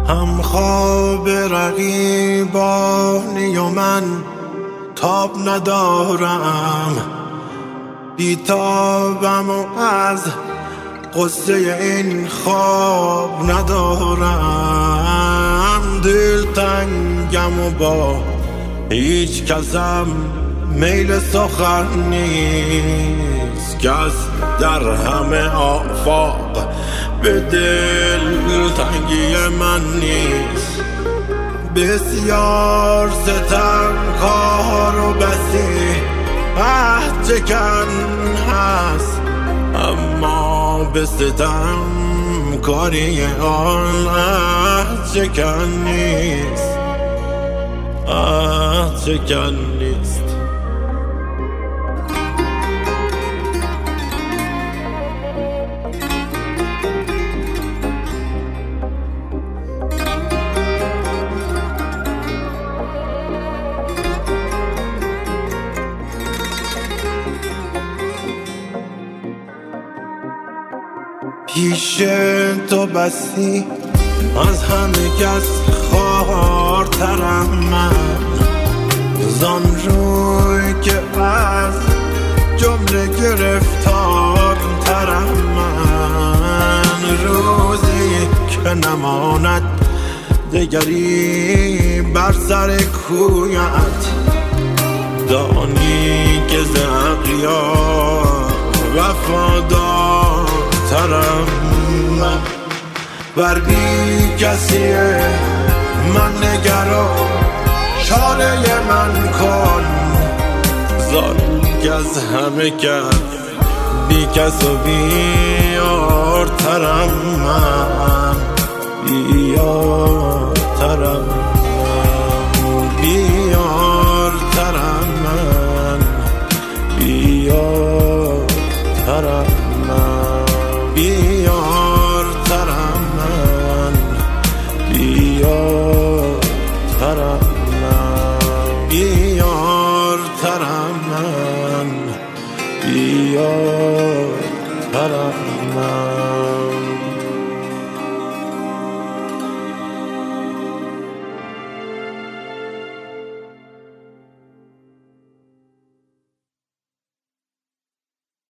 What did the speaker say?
هم خواب رقیبانی و من تاب ندارم، بیتابم و از قصه این خواب ندارم. دلتنگم و با هیچ کسم میل سخن نیست، کس در همه آفاق به دلتنگی من نیست. بسیار ستمکار و بسی عهد چکن هست، اما به ستم کاری آن عهد چکن نیست، عهد چکن نیست. پیش تو بسی از همه کس خوارترم من، زان روی که از جمله گرفتارترم من. روزی که نماند دگری بر سر کویت، دانی که ز اغیار وفادار ترم من. بر بی کسی من نگرا، چاره من کن، زان که از همه کس بی کس و بیار ترم من، بیار ترم من، بیار ترم من، بیار ترم من، بیار ترم من، بیار ترم من، بیار ترم من، بیار ترم من.